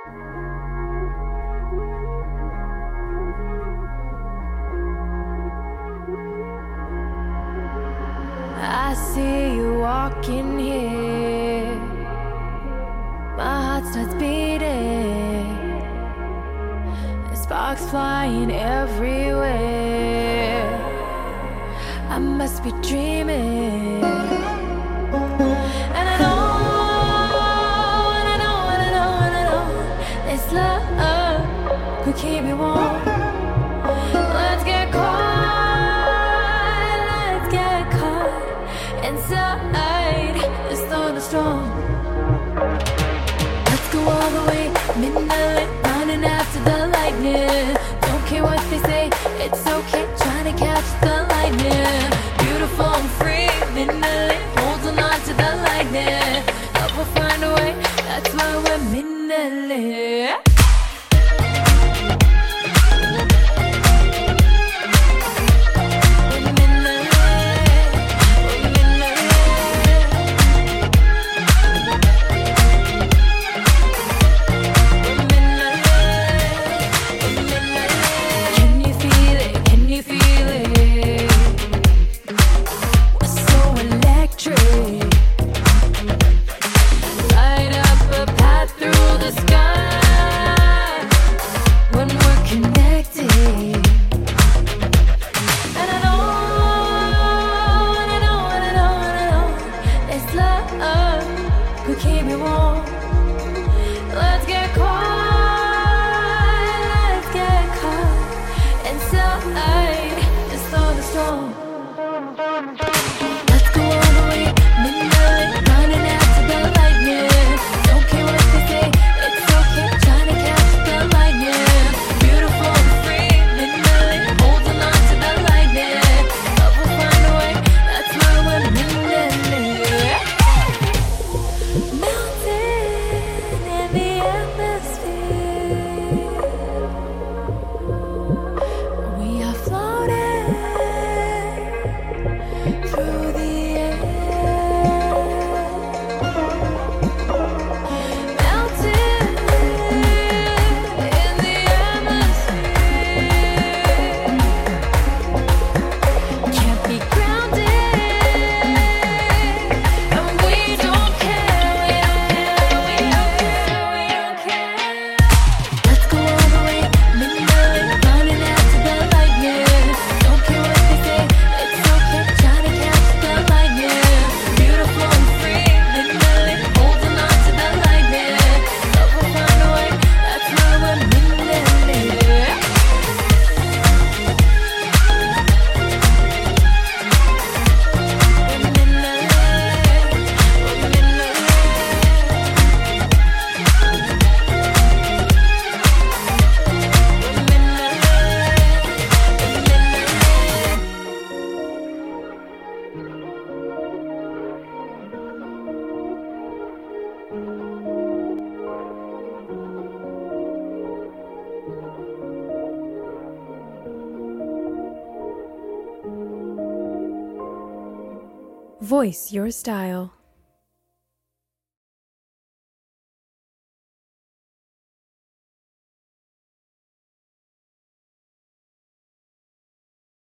I see you walking here. My heart starts beating. Sparks flying everywhere. I must be dreaming. And I know, and I know, and I know, and I know this love could keep me warm. Let's get caught, let's get caught inside this thunderstorm. Let's go all the way, midnight, running after the lightning. Don't care what they say, it's okay, trying to catch the lightning. Beautiful and free, midnight, holding on to the lightning. Love will find a way, that's why we're midnight. Keep me warm. Let's get caught inside this thunderstorm. Let's go all the way, midnight, running after the lightning. Don't care what they say, it's okay, trying to catch the lightning. Beautiful and free, midnight, holding on to the lightning. Love will find a way, that's why we're midnight. Voice your style.